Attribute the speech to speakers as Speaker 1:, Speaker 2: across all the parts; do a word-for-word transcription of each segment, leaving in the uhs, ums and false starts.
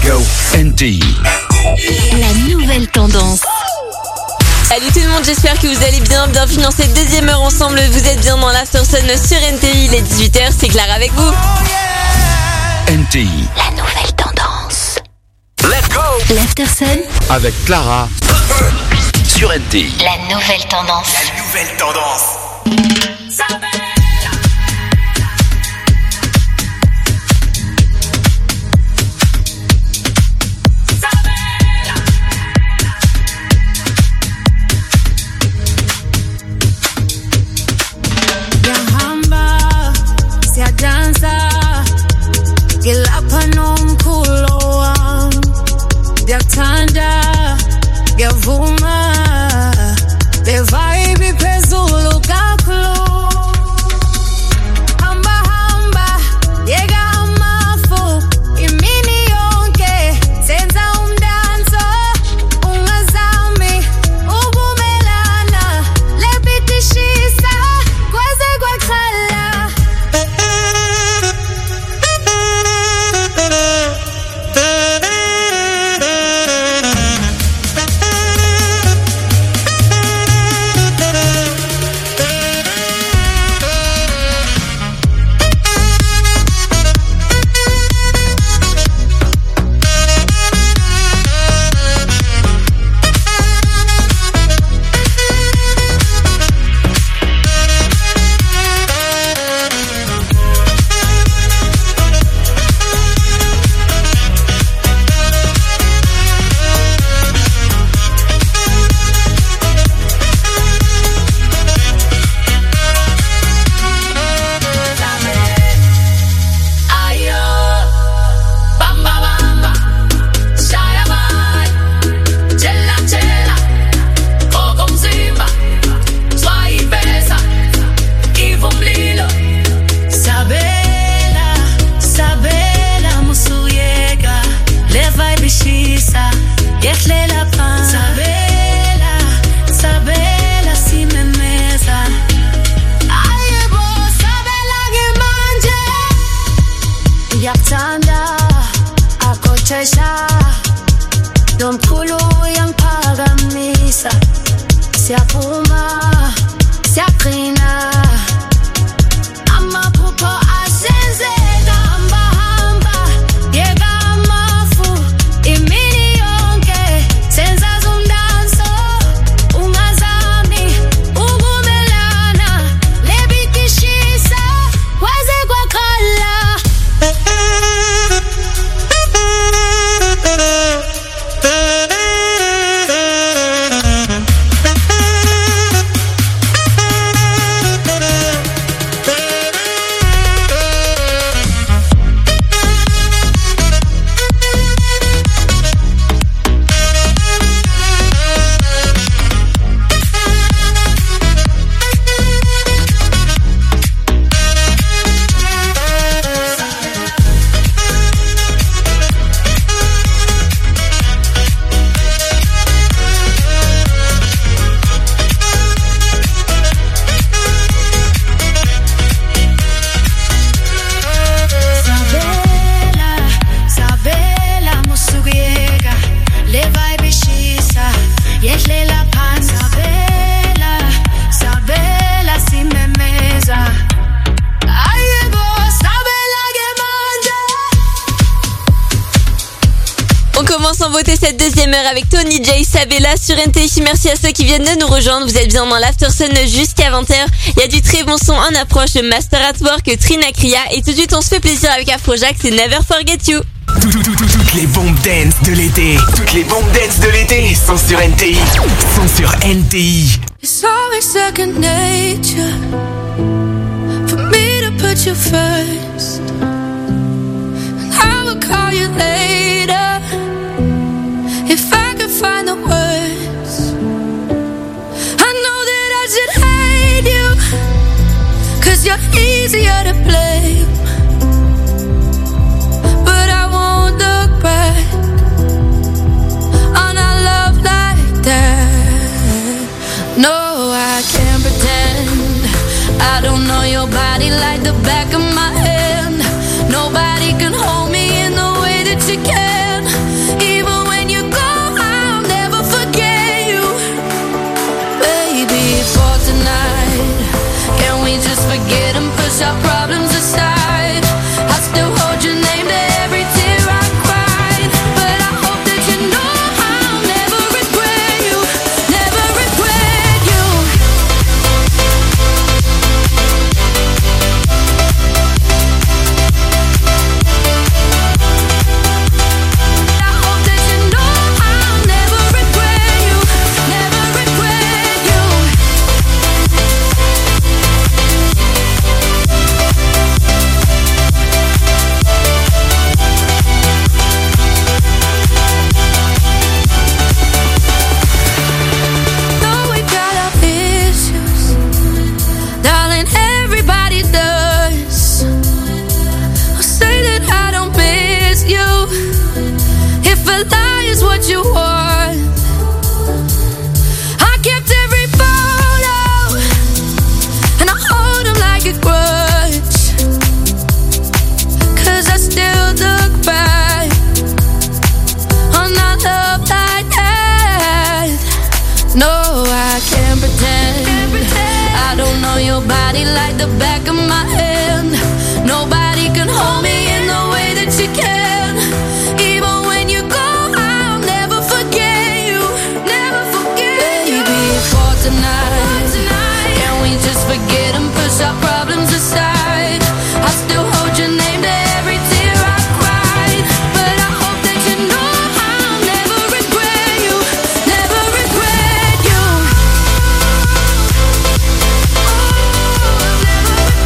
Speaker 1: go. N T I.
Speaker 2: La nouvelle tendance.
Speaker 3: Salut tout le monde, j'espère que vous allez bien. Bienvenue dans cette deuxième heure ensemble. Vous êtes bien dans l'After Sun sur N T I. Il est dix-huit heures, c'est Clara avec vous.
Speaker 1: N T I.
Speaker 2: La nouvelle tendance.
Speaker 1: Let's go.
Speaker 2: L'After Sun
Speaker 1: Avec Clara sur N T I.
Speaker 2: La nouvelle tendance.
Speaker 4: La nouvelle tendance.
Speaker 5: Ngilapha nomkhulo wami ngiyakuthanda ngiyavuma le vibe iphezulu kakhulu hamba hamba yeka amafu imini yonke senza umdanso ungazami ukumelana lebitishisa kwaze kwakhala.
Speaker 3: Cette deuxième heure avec Tony J, Sabella sur N T I. Merci à ceux qui viennent de nous rejoindre. Vous êtes bien dans l'After Sun jusqu'à vingt heures. Il y a du très bon son en approche. Master at Work, Trina Kriya. Et tout de suite, on se fait plaisir avec Afrojack. C'est Never Forget You.
Speaker 4: Tout, tout, tout, tout, toutes les bombes dance de l'été. Toutes les bombes dance de l'été sont sur N T I. Sont sur N T I.
Speaker 5: It's always second nature for me to put you first. And I will call you later if I could find the words. I know that I should hate you, 'cause you're easier to blame. But I won't look back on our love like that. No, I can't pretend I don't know your body like the back of my hand. Nobody can hold me in the way that you can. If a lie is what you want, I kept every photo and I hold them like a grudge, 'cause I still look back on our love like that. No, I can't pretend, I don't know your body like the back of my hand. Nobody can hold me in the way that you can. Even when you go, I'll never forget you, never forget you. Baby, for tonight, can we just forget and push our problems aside? I still hold your name to every tear I cried, but I hope that you know I'll never regret you, never regret you. Oh, I'll never regret you.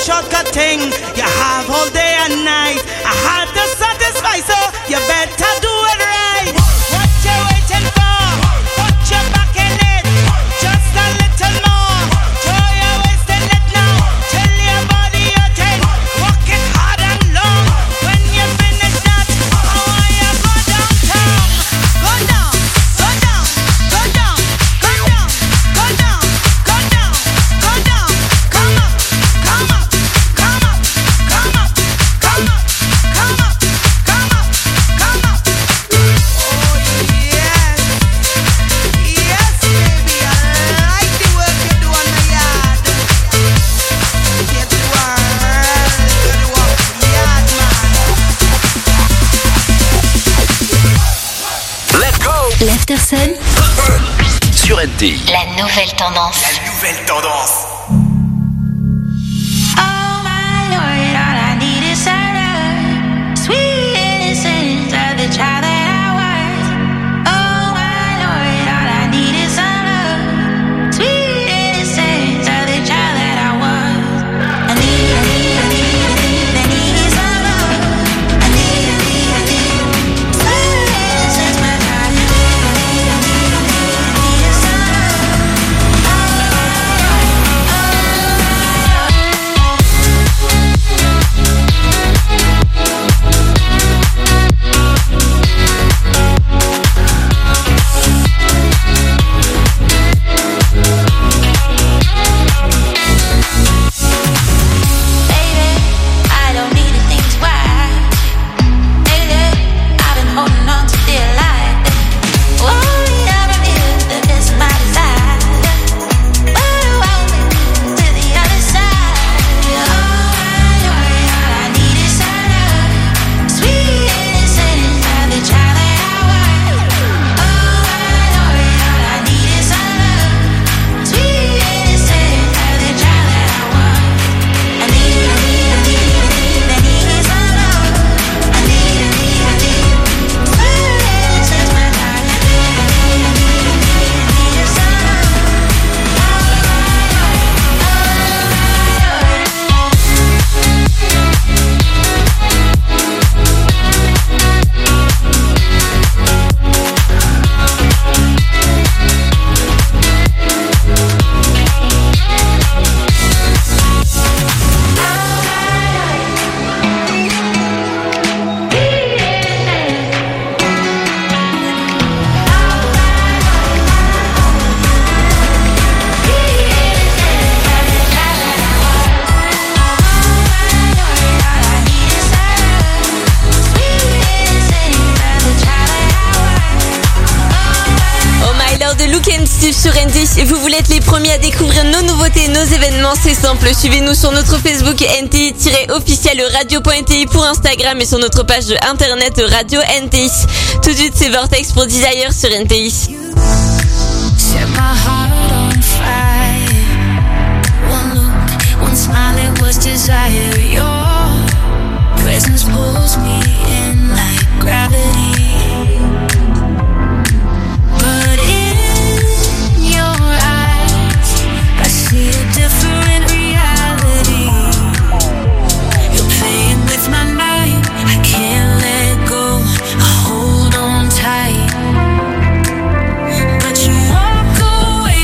Speaker 6: shortcut thing. You have all day and night. I had to satisfy, so you better do it right. What you waiting for? Put your back in it. Just a little more. Throw your waist in it now. Tell your body you're ten. Walk it hard and long. When you finish that, I want you go downtown. Go down, go down, go down, go down, go down, go down, go down. Come up, come up, come up, come up, come up, come up, come up, come up. Oh yes, yes baby, I like the work you do on the yard. Get to work, get to work, yard man.
Speaker 1: Let's go.
Speaker 2: L'Aftersun,
Speaker 1: Sur N T I.
Speaker 2: la nouvelle tendance.
Speaker 4: La nouvelle tendance.
Speaker 5: Oh my Lord, all I need is some love. Sweet innocence of the child that I was. Oh my Lord, all I need is some love. Sweet innocence of the child that I was. I need, I need, I need, I need, I need some love. I need, I need, I need sweet innocence, my darling. I need, I need, I need, I need some love. Oh
Speaker 3: Sur N T I. Vous voulez être les premiers à découvrir nos nouveautés, nos événements, c'est simple. Suivez-nous sur notre Facebook N T I-officiel radio.nti pour Instagram et sur notre page de internet Radio N T I. Tout de suite, c'est Vortex pour Desire sur N T I.
Speaker 5: Set my heart on fire. One look, one smile, it was desire. Your presence pulls me in like gravity. But in your eyes, I see a different reality. You're playing with my mind, I can't let go. I hold on tight. But you walk away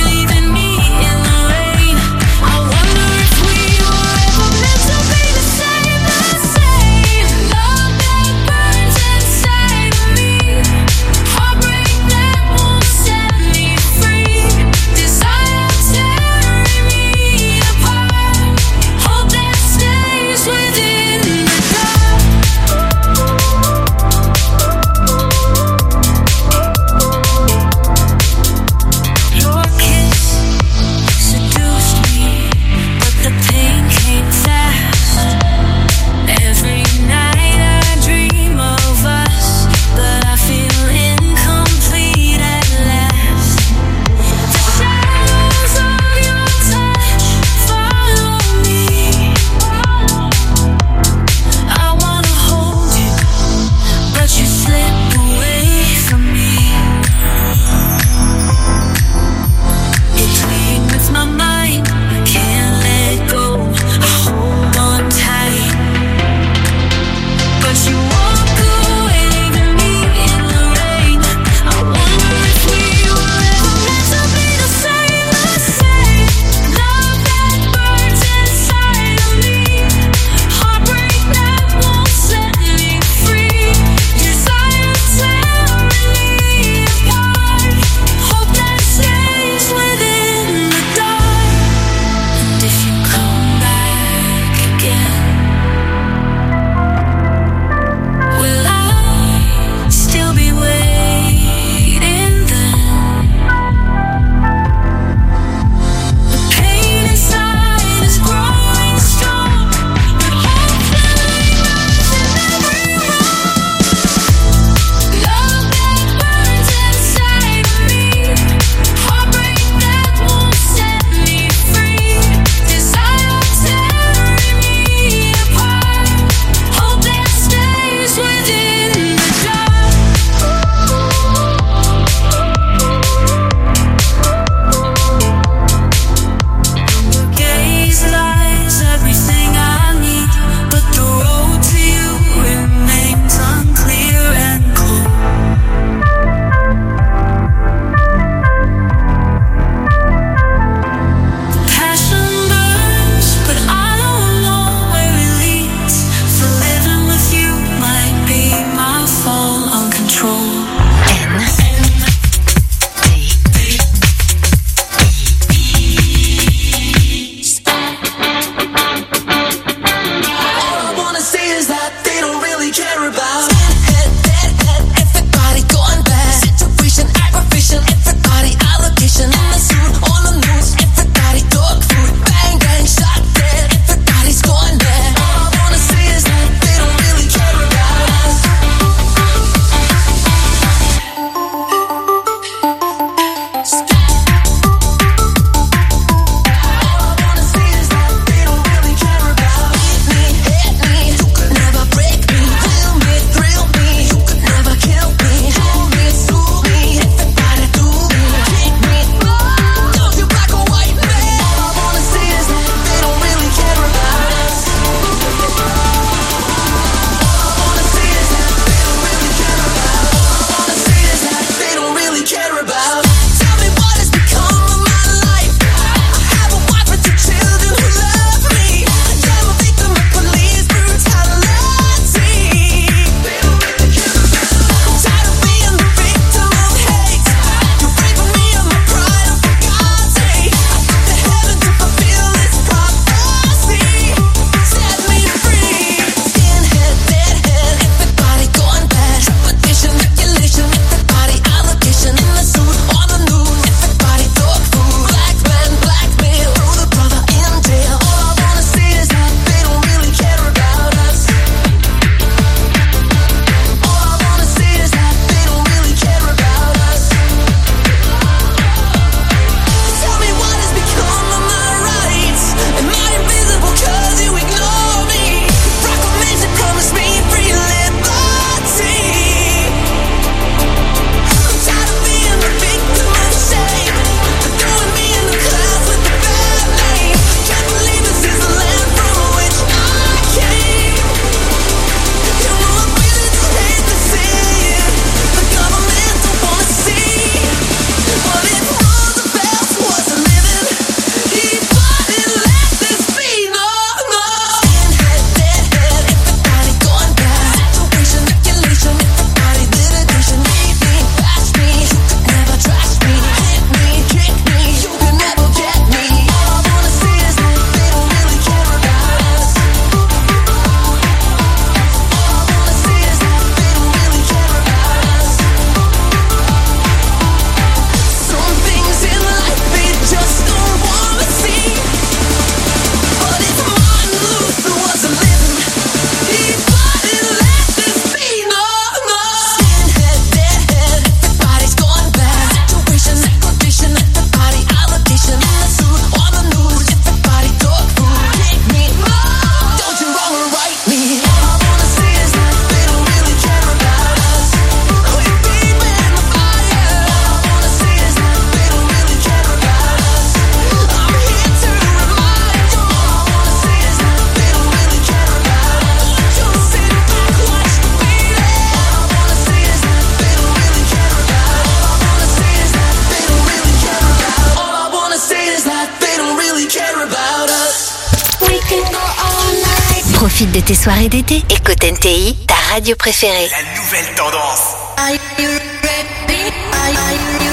Speaker 2: Profite de tes soirées d'été. Écoute N T I, ta radio préférée.
Speaker 4: La nouvelle tendance.
Speaker 5: Are you ready? Are you ready?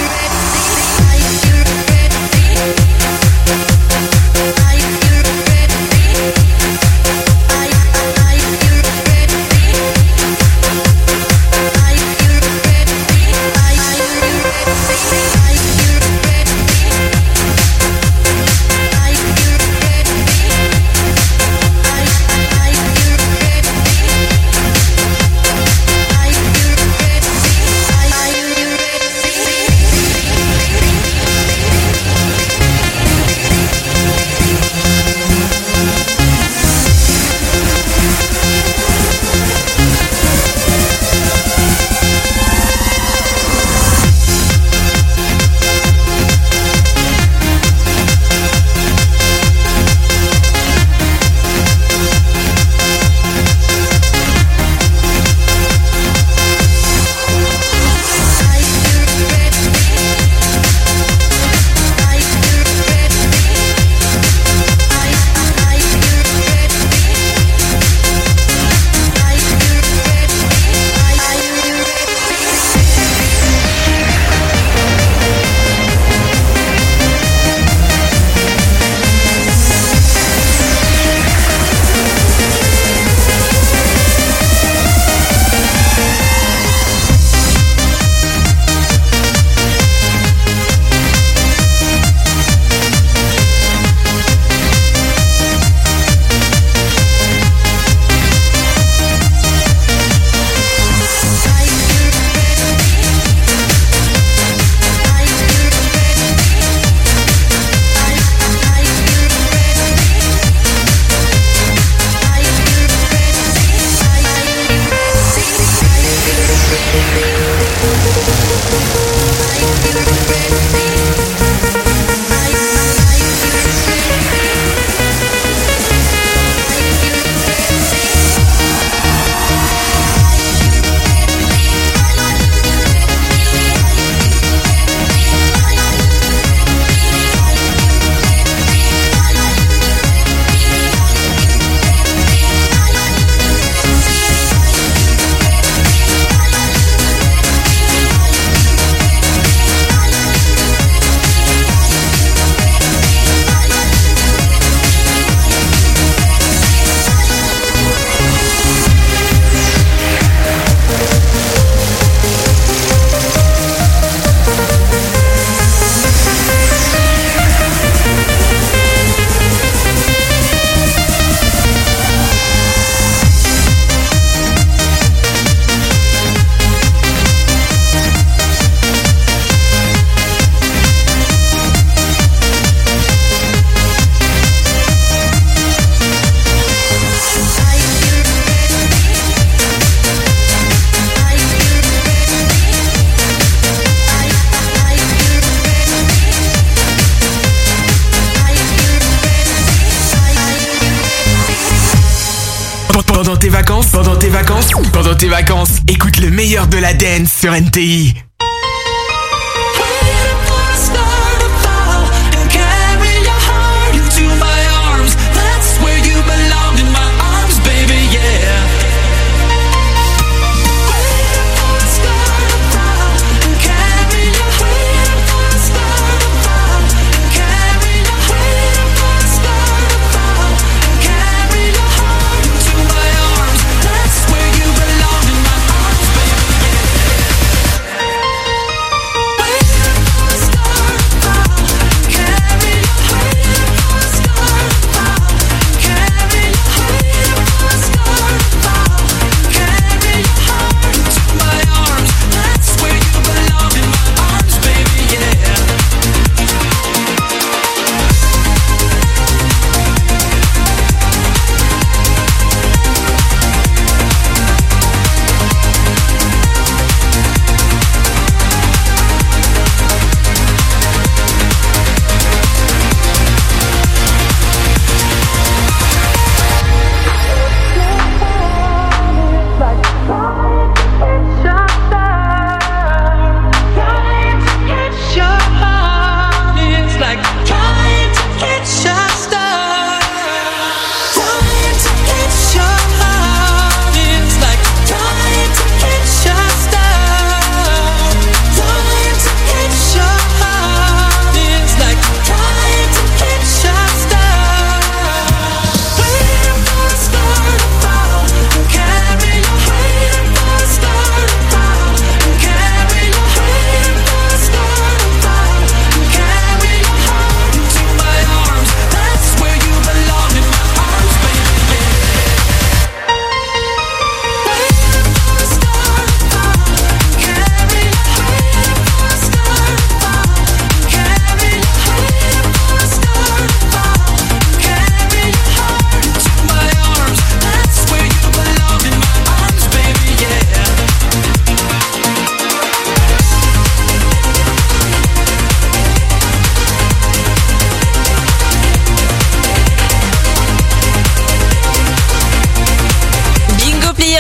Speaker 4: Pendant tes vacances, pendant tes vacances, pendant tes vacances, écoute le meilleur de la dance sur N T I.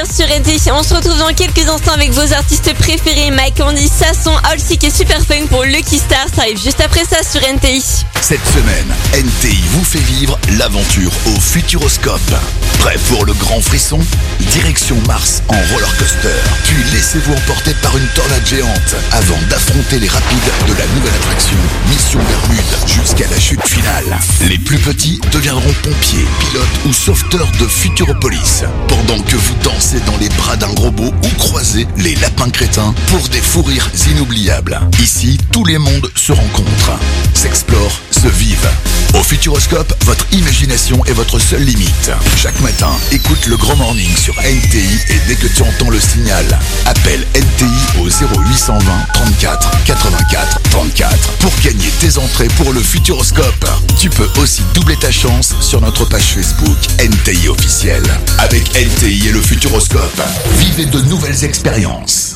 Speaker 3: sur N T I. On se retrouve dans quelques instants avec vos artistes préférés, Mike Candy, Sasson, Halsey et Super Funk pour Lucky Star. Ça arrive juste après ça sur N T I.
Speaker 1: Cette semaine, N T I vous fait vivre l'aventure au Futuroscope. Prêt pour le grand frisson? Direction Mars en roller coaster. Puis laissez-vous emporter par une tornade géante avant d'affronter les rapides de la nouvelle attraction Mission Bermude jusqu'à la chute finale. Les plus petits deviendront pompiers, pilotes ou sauveteurs de Futuropolis. Pendant que vous dansez dans les bras d'un robot ou croisez les lapins crétins pour des fous rires inoubliables. Ici, tous les mondes se rencontrent, s'explorent, se vivent. Au Futuroscope, votre imagination est votre seule limite. Chaque matin, écoute le Grand Morning sur N T I et dès que tu entends le signal, appelle N T I au zéro huit cent vingt trente-quatre quatre-vingt-quatre trente-quatre pour gagner tes entrées pour le Futuroscope. Tu peux aussi doubler ta chance sur notre page Facebook N T I officiel. Avec N T I et le Futuroscope, vivez de nouvelles expériences.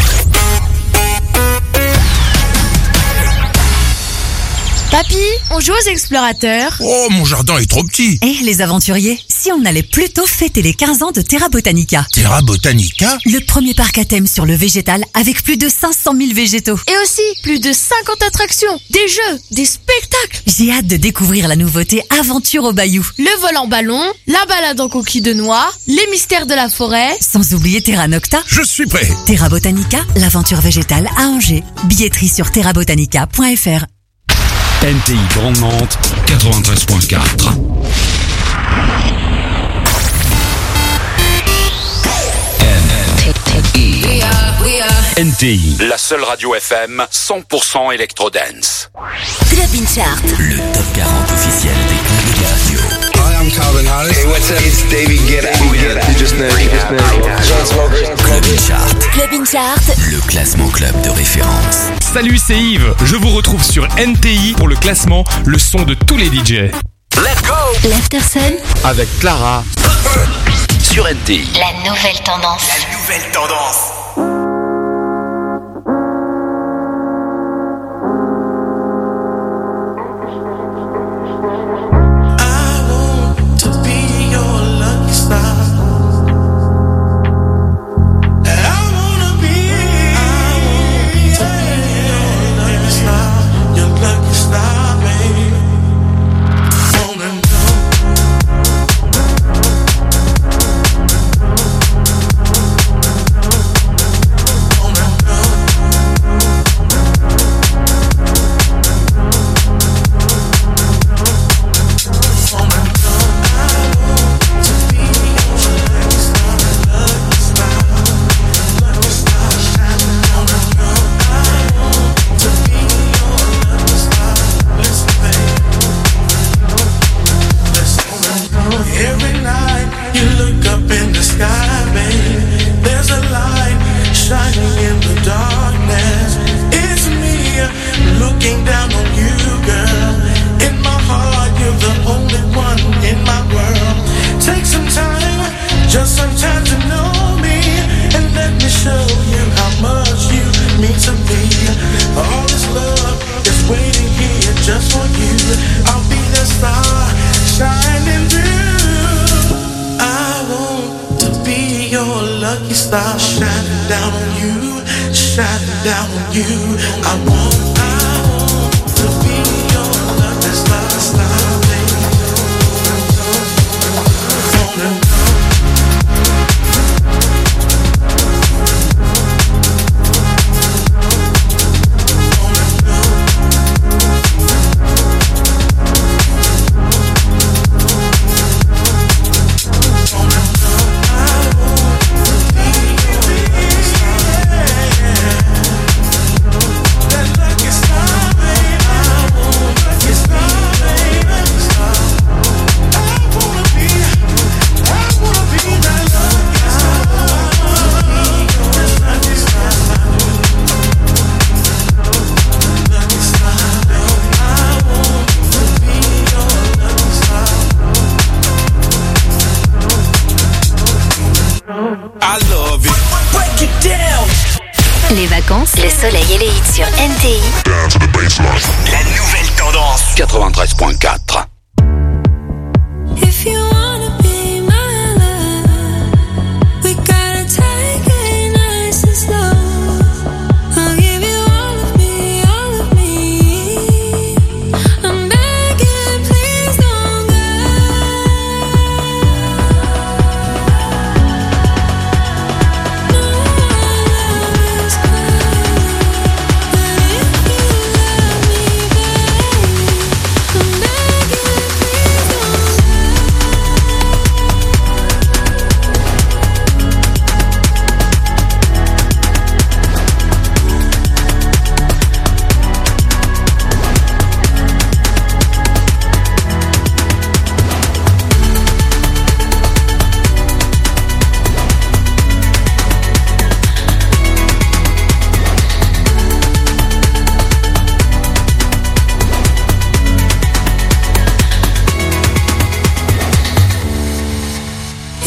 Speaker 7: Papy, on joue aux explorateurs.
Speaker 8: Oh, mon jardin est trop petit.
Speaker 9: Eh, les aventuriers, si on allait plutôt fêter les quinze ans de Terra Botanica.
Speaker 8: Terra Botanica?
Speaker 9: Le premier parc à thème sur le végétal avec plus de cinq cent mille végétaux.
Speaker 7: Et aussi plus de cinquante attractions, des jeux, des spectacles.
Speaker 9: J'ai hâte de découvrir la nouveauté Aventure au Bayou.
Speaker 7: Le vol en ballon, la balade en coquille de noix, les mystères de la forêt.
Speaker 9: Sans oublier Terra Nocta.
Speaker 8: Je suis prêt.
Speaker 9: Terra Botanica, l'aventure végétale à Angers. Billetterie sur terra botanica point f r.
Speaker 10: N T I Grande Nantes, quatre-vingt-treize point quatre. N T I,
Speaker 1: La seule radio F M cent pour cent électro-dance.
Speaker 2: Club in Chart.
Speaker 4: Le top quarante officiel des clubs de radio.
Speaker 11: Hi, I'm Calvin Harris. Hey, what's up? It's David Guetta. You just know, you just know.
Speaker 4: Club in Chart.
Speaker 2: Club in Chart.
Speaker 4: Le classement club de référence.
Speaker 12: Salut, c'est Yves. Je vous retrouve sur N T I pour le classement, le son de tous les D J.
Speaker 1: Let's go!
Speaker 2: L'Aftersun.
Speaker 10: Avec Clara.
Speaker 1: Sur N T I.
Speaker 2: La nouvelle tendance.
Speaker 4: La nouvelle tendance.
Speaker 2: Les vacances, le soleil et les hits sur N T I.
Speaker 4: La nouvelle tendance.
Speaker 1: quatre-vingt-treize point quatre.
Speaker 5: If you wanna be my love, we got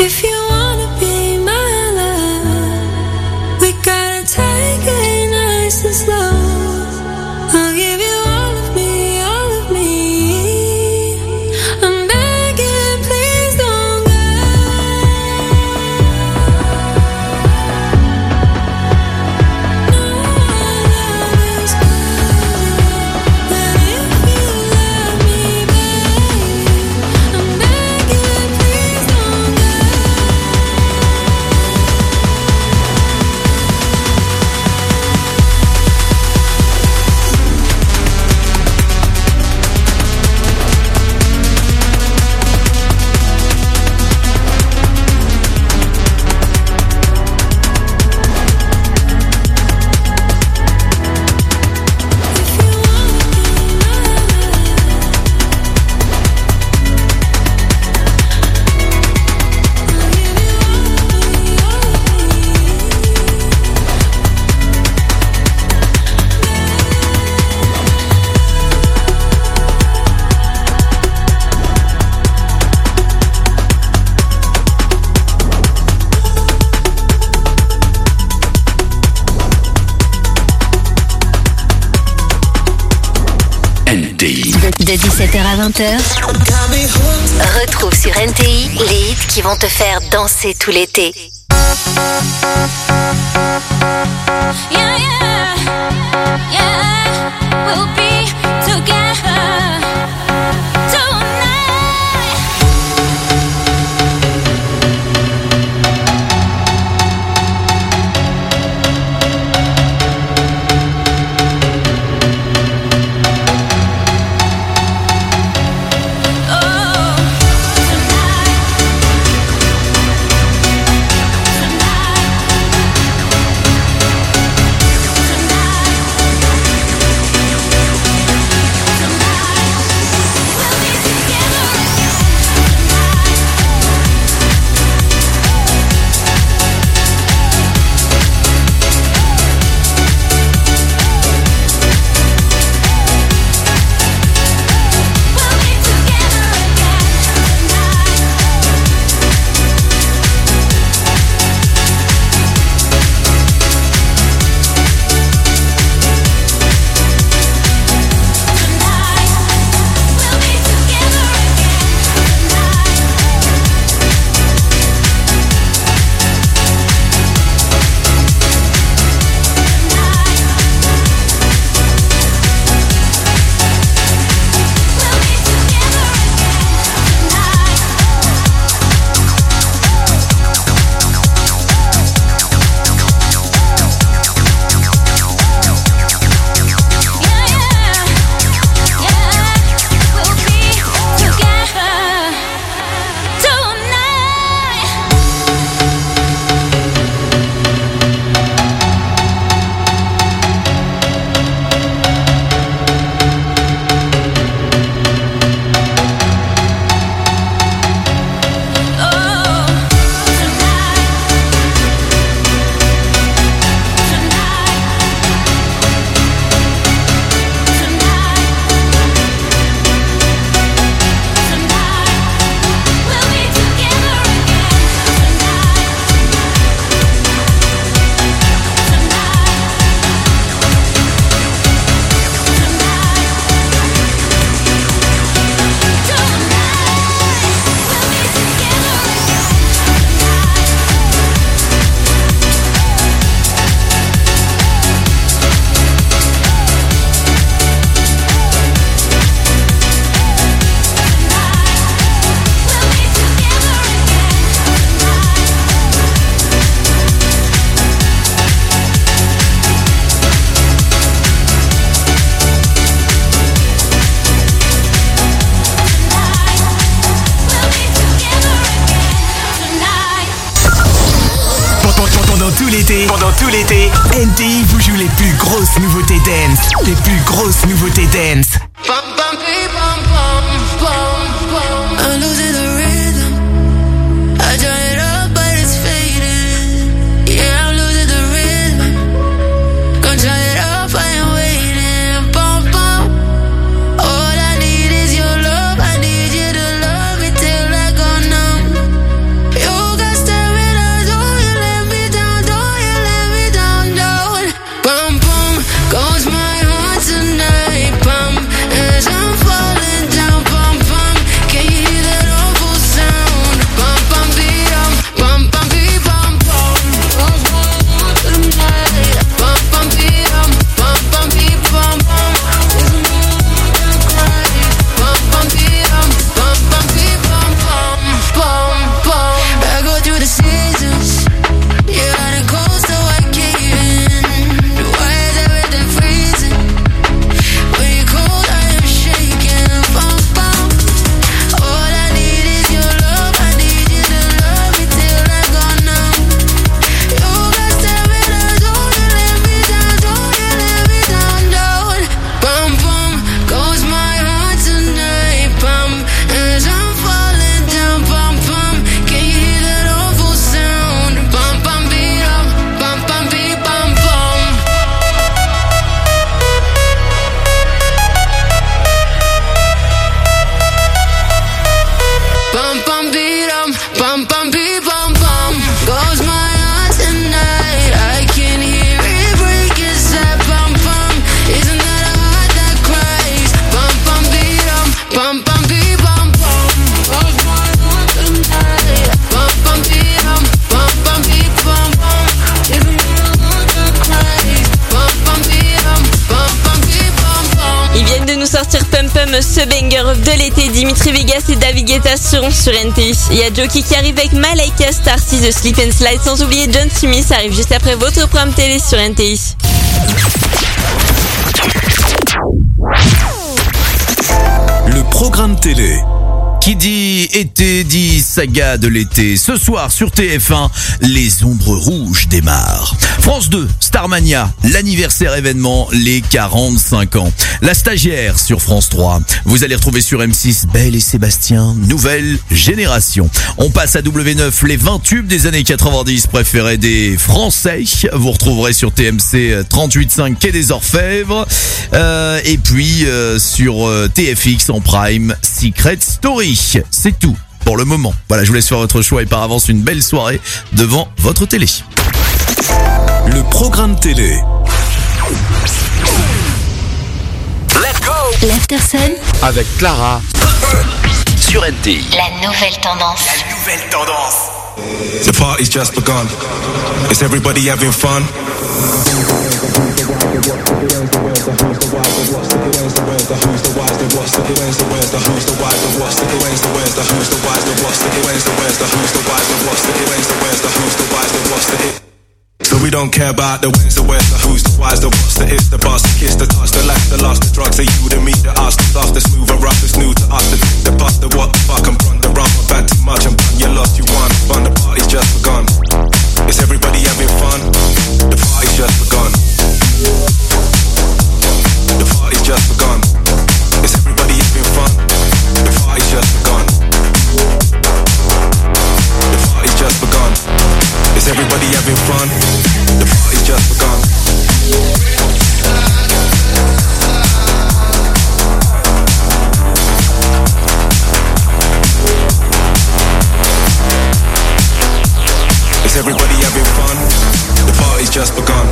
Speaker 5: If you wanna be my love, we gotta take it nice and slow. I'll give you all of me, all of me. I'm begging, please don't go. No, our love is good, but if you love me, baby, I'm begging, please don't go.
Speaker 1: N T I.
Speaker 2: De dix-sept heures à vingt heures, retrouve sur N T I les hits qui vont te faire danser tout l'été.
Speaker 5: Yeah, yeah, yeah, we'll be together tonight. Oh,
Speaker 4: l'été, pendant tout l'été, N T I vous joue les plus grosses nouveautés dance. Les plus grosses nouveautés dance.
Speaker 5: I'm losing the rhythm. I turn it up, but it's fading. Yeah, I'm losing the rhythm. Gonna turn it up, I am waiting. Bum, bum. All I need is your love. I need you to love me till I go numb. You
Speaker 3: ce banger de l'été. Dimitri Vegas et David Guetta seront sur N T I. Il y a Joki qui arrive avec Malaika, Starcy, The Slip and Slide, sans oublier John Smith. Ça arrive juste après votre programme télé sur N T I.
Speaker 13: Le programme télé. Qui dit été dit saga de l'été. Ce soir sur T F un, les ombres rouges démarrent. France deux, Starmania, l'anniversaire événement, les quarante-cinq ans. La stagiaire sur France trois. Vous allez retrouver sur M six Belle et Sébastien, nouvelle génération. On passe à W neuf, les vingt tubes des années quatre-vingt-dix préférés des Français. Vous retrouverez sur T M C trente-huit cinq Quai des Orfèvres. Euh, et puis euh, sur euh, T F X en prime, Secret Story. C'est tout pour le moment. Voilà, je vous laisse faire votre choix et par avance une belle soirée devant votre télé. Le programme télé.
Speaker 2: Let's go. L'Aftersun
Speaker 10: avec Clara
Speaker 1: sur N T I.
Speaker 2: La nouvelle tendance.
Speaker 8: La nouvelle tendance.
Speaker 11: The party's just begun. Is everybody having fun? So we don't care about the wins, the where's, the who's, the why's, the what's, the is, the boss, the kiss, the touch, the laugh, the loss, the drugs, the you, the me, the us, the stuff, the smooth, the rough, the new to us, the the bust, the what, the fuck, I'm run, the run, I'm bad too much, I'm done, you lost, you won, fun, the party's just begun. Is everybody having fun? The party's just begun. The party's just begun. Is everybody having fun? The party's just begun. The party's just begun. Is everybody having fun? The party's just begun. Is everybody having fun? The party's just begun.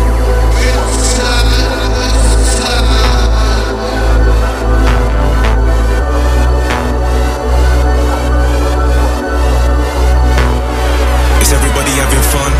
Speaker 11: Is everybody having fun?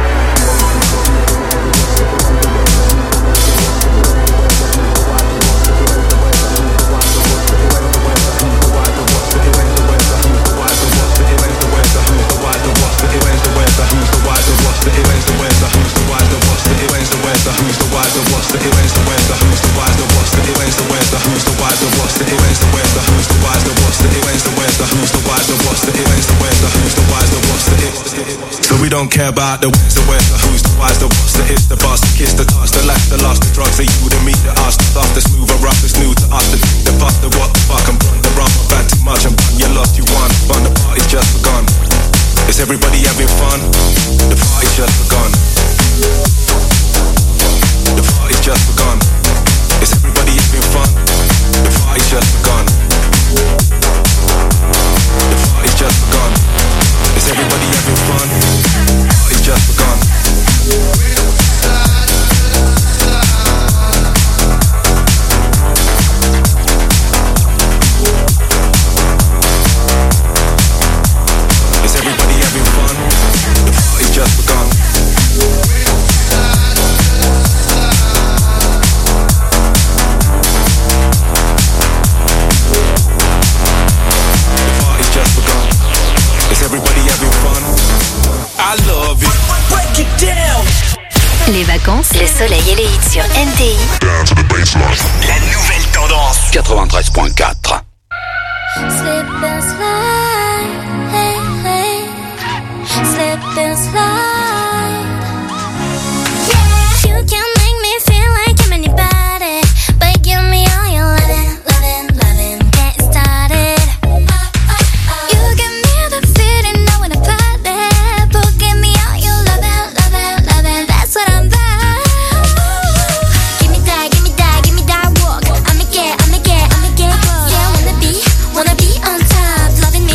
Speaker 11: So we don't care about the wins, the where's, the who's, the why's, the what's, the is, the boss, the kiss, the touch, the laugh, the loss, the drugs, the you, the me, the us, the stuff, the smooth, the rough, the new to us, the the fuck, the what, the fuck, I'm done, the run, I'm bad too much, I'm done, you lost, you won, fun, the party's just begun. Is everybody having fun? The party's just begun. The party's just begun. Is everybody having fun? The party's just begun. The party's just begun. Is everybody having fun? The party's just begun. Is everybody having fun? The party's just begun. The party's just begun. Is everybody having fun? I love it. Break it down.
Speaker 2: Les vacances, le soleil et les hits sur N T I.
Speaker 8: La nouvelle tendance.
Speaker 10: quatre-vingt-treize point quatre.
Speaker 5: Slip and slide, hey, hey. Slip and slide. Yeah, you can make me feel like I'm anybody, but give me all your loving, loving, loving. Get started. You give me the feeling, know when I put it, but give me all your loving, loving, loving. That's what I'm about. Give me that, give me that, give me that walk. I'ma get, I'ma get, I'ma get close. Yeah, wanna be, wanna be on top, loving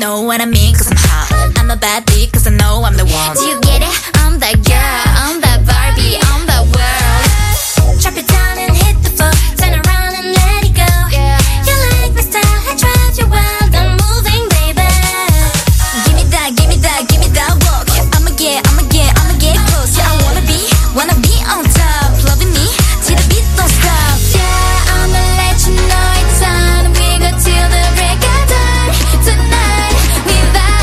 Speaker 14: know what I mean, cause I'm hot. I'm a bad beat, cause I know I'm the one. Do you get it? I'm that girl, I'm that Barbie, I'm that world. Drop it down and hit the floor, turn around and let it go. You like my style, I drive you wild, I'm moving, baby. Give me that, give me that, give me that walk. I'ma get, I'ma get, I'ma get close. Yeah, I wanna be, wanna be on top, loving me till the beat don't stop. Yeah, I'ma let you know it's on. We go till the break of dawn. Tonight we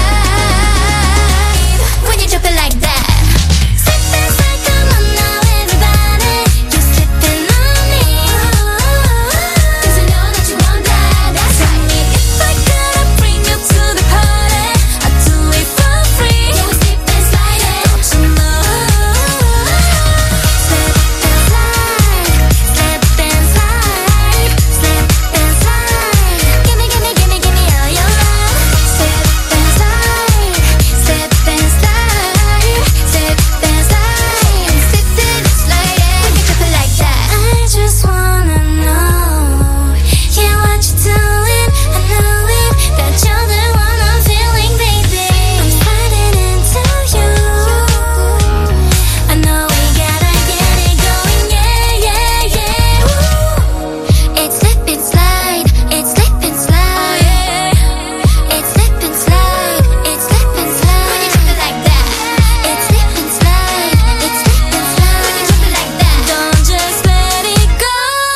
Speaker 14: vibe when you drop it like that. Slip and slide, come on now everybody. You slipping on me, cause I know that you want that. Tell me if I gotta bring you to the party, I'll do it for free. Yeah, we slip and slide it, don't you know? Slip and slide, slip and slide, slip and slide. Gimme, gimme, gimme, gimme all your love. Slip and slide, slip and slide, slip and slide. Slip and slide it, when you drop it like that. I just wanna know, yeah, what you doing? I know it, that you're the one I'm feeling, baby. I'm sliding into you. I know we gotta get it going, yeah, yeah, yeah. Woo. It's slip and slide, it's slip and slide. It's slip and slide, it's slip and slide. When you drop it like that, it's slip and slide, it's slip and slide. When you drop it like that, don't just let it go.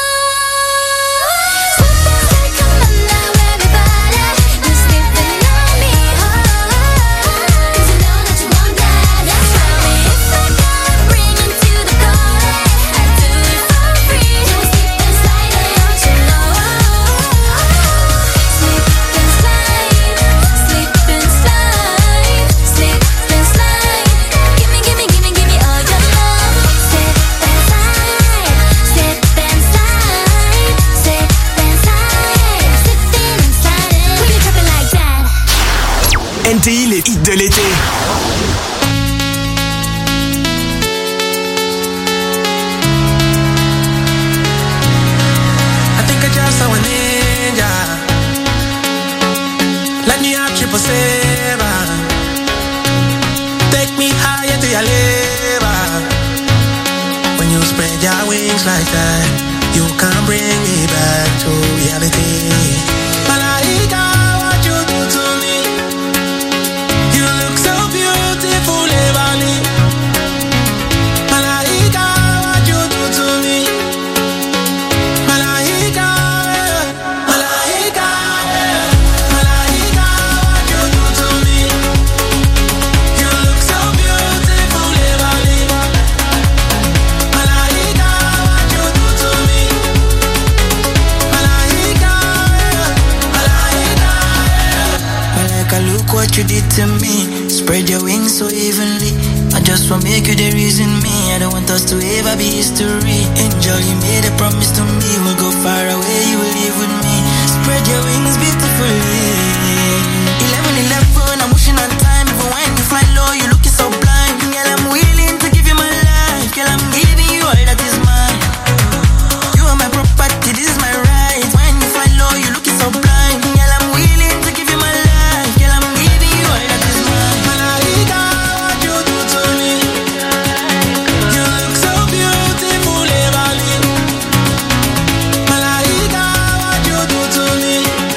Speaker 14: Slip and slide, come on now everybody. You're slipping on me, oh, cause I know that you want that. Tell me if I gotta bring you to the party, I'll do it for free. Yeah, we slip and slide it, don't you know? Slip and slide, slip and slide, slip and slide. Gimme, gimme, gimme, gimme all your love. Slip and slide, slip and slide, slip and slide, slipping and sliding. When you drop it like that.
Speaker 4: N T I, les hits de l'été.
Speaker 15: I think I just saw a ninja. Let me have triple seven. Take me higher to your liver. When you spread your wings like that, you can bring me back to reality. Malaika, what you do to me? You look so beautiful, Evani. Malaika, what you do to me? Malaika, Malaika, Malaika, what you do to me? You look so beautiful, Evani. Malaika, what you do to me? Malaika, Malaika, Malaika, look what you did to me. Spread your wings so evenly. I just wanna make you the reason me. I don't want us to ever be history. Angel, you made a promise to me. We'll go far away, you will live with me. Spread your wings beautifully. Eleven, eleven, I'm wishing on time. Even when you fly low, you looking so blind. Girl, I'm willing to give you my life. Girl, I'm giving you all that is mine. You are my property, this is my right. When you fly low, you looking so blind. Girl, I'm willing to give you my life. Girl, I'm giving you all that is mine. Malaika, what you do to me? You look so beautiful, Evani. Malaika, what you do to me?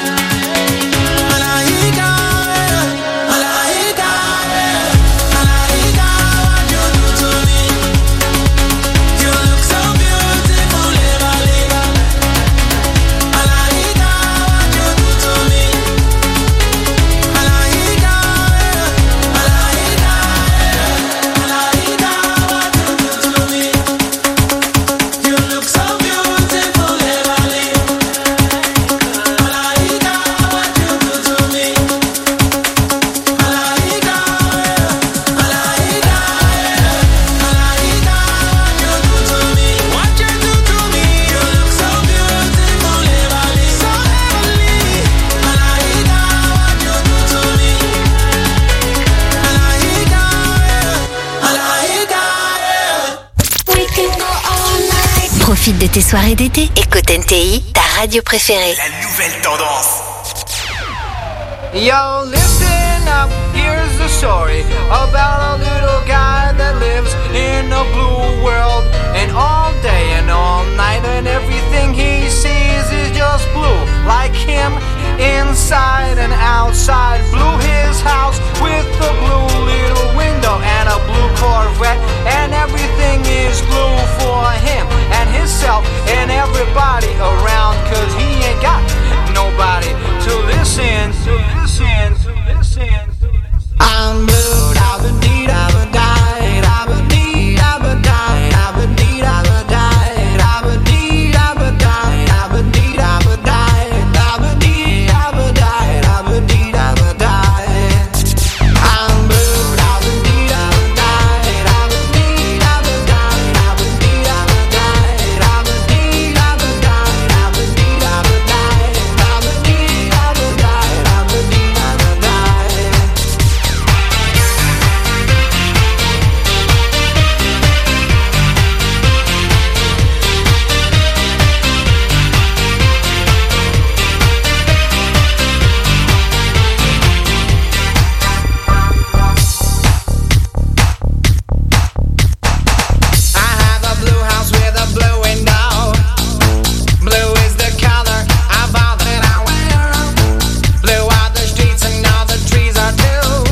Speaker 15: Malaika, Malaika, Malaika, what you do to me? You look so beautiful, Evani. Malaika, what you do to me? Malaika, Malaika, Malaika, what you do to me? You look so beautiful, Evani. Malaika, what you do to me? Malaika, Malaika, Malaika, what you do to me? What you do to me? You look so beautiful, Evani. So heavenly. Malaika, what you do to me? Malaika, Malaika.
Speaker 14: We can go all night.
Speaker 2: Profite de tes soirées d'été. Écoute N T I, ta radio préférée.
Speaker 8: La nouvelle tendance.
Speaker 16: Yo, listen up, here's the story about a little guy that lives in a blue world. And all day and all night and everything he sees is just blue. Like him, inside and outside. Blew his house with a blue little window and a blue Corvette. And everything is blue for him and himself and everybody around. Cause he ain't got nobody to listen, to listen, to listen, to listen. I'm blue, I've been deed, I've been died, I've been deed, I've been died, I've been deed, I've been died, I've been deed, I've been died, I've been deed, I've been died, I've been deed, I've been died, I've been deed, I've been died. I'm blue, I've been deed, I've been died, I've been deed, I've been died, I've been deed, I've been died, I've been deed, I've been died, I've been deed, I've been died, I've been deed, I've been died, I've been deed, I've been died. I have a blue house with a blue window. Blue is the color of all that I wear. Blue are the streets and all the trees are blue.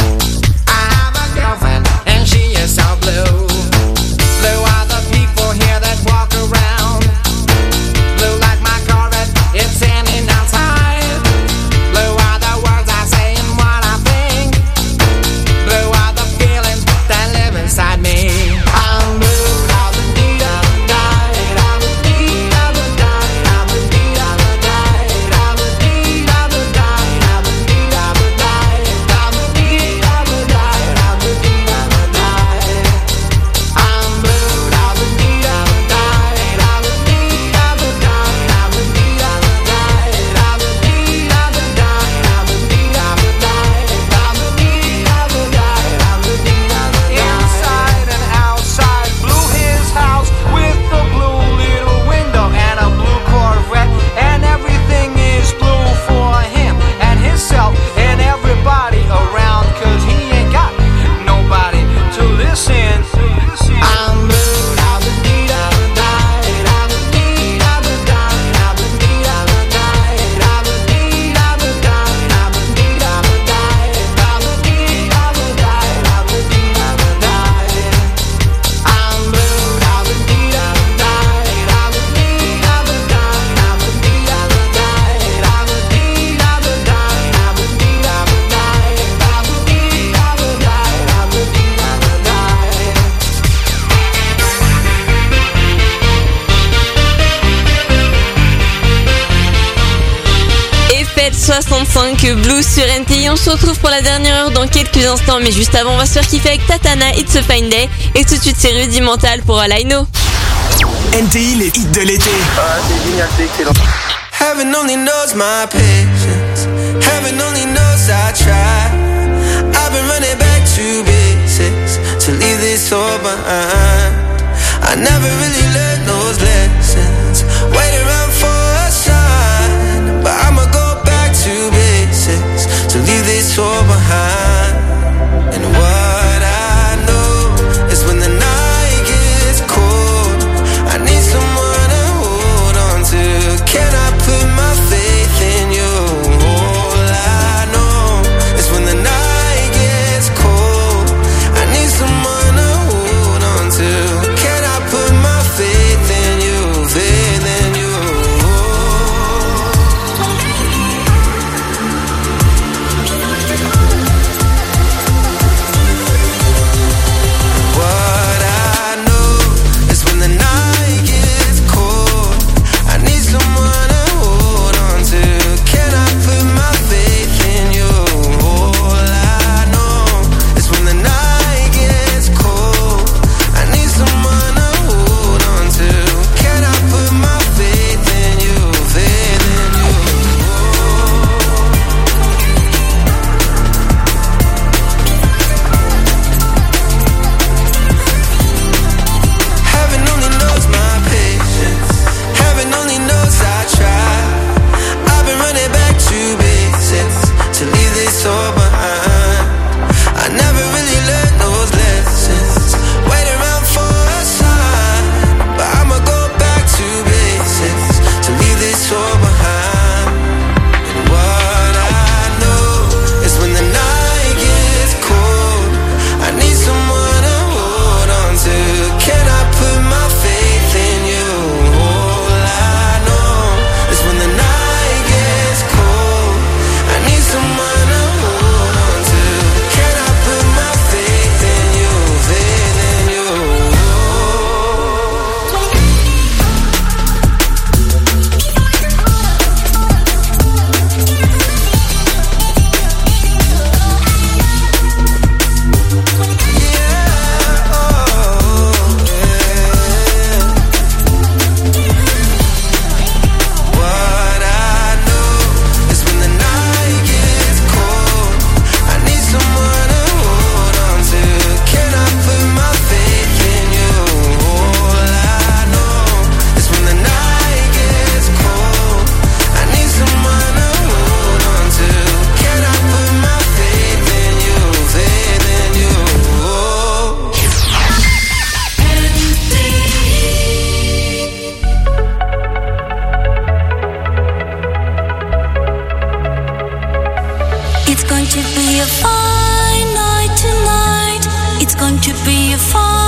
Speaker 16: I have a girlfriend and she is so blue. Blue are the people here that walk around. Blue like my Corvette, it's standing outside. Blue are the words I say and what I think. Blue are the feelings that live inside me. I'm blue, I've been deed, I've been died, I've been deed, I've been died, I've been deed, I've been died, I've been deed, I've been died, I've been deed, I've been died, I've been deed, I've been died, I've been deed, I've been died. I'm blue, I've been deed, I've been died, I've been deed, I've been died, I've been deed, I've been died, I've been deed, I've been died, I've been deed, I've been died, I've been deed, I've been died, I've been deed, I've been died. Inside and outside, blew his house with a blue little window and a blue Corvette, and everything is blue for him and himself and everybody around. Cause he ain't got nobody to listen, to listen. I'm blue, I've been deed, I've been died, I've been deed, I've been died, I've been deed, I've been died, I've been deed, I've been died, I've been deed, I've been died, I've been deed, I've been died, I've been deed, I've been died. I'm blue, I've been deed, I've been died, I've been deed, I've been died, I've been deed, I've been died, I've been deed, I've been died, I've been deed, I've been died, I've been deed, I've been died, I've been deed, I've been died.
Speaker 3: Eiffel soixante-cinq Blue sur N T I. On se retrouve pour la dernière heure dans quelques instants, mais juste avant on va se faire kiffer avec Tatana, It's a Fine Day, et tout de suite c'est Rudimental pour All I Know.
Speaker 4: N T I, les hits de l'été.
Speaker 17: Ah, c'est génial, c'est excellent.
Speaker 15: Heaven only knows my patience. Heaven only knows I try. I've been running back to basics to leave this all behind. I never really learned those lessons. Wait around for a sign, but I'ma go back to basics to leave this all behind. And what I know is when the night gets cold, I need someone to hold on to. Can I put my faith in you? All I know is when the night gets cold, I need someone to hold on to. Can I put my faith in you? Faith in you.
Speaker 14: It's going to be a fine night tonight. It's going to be a fine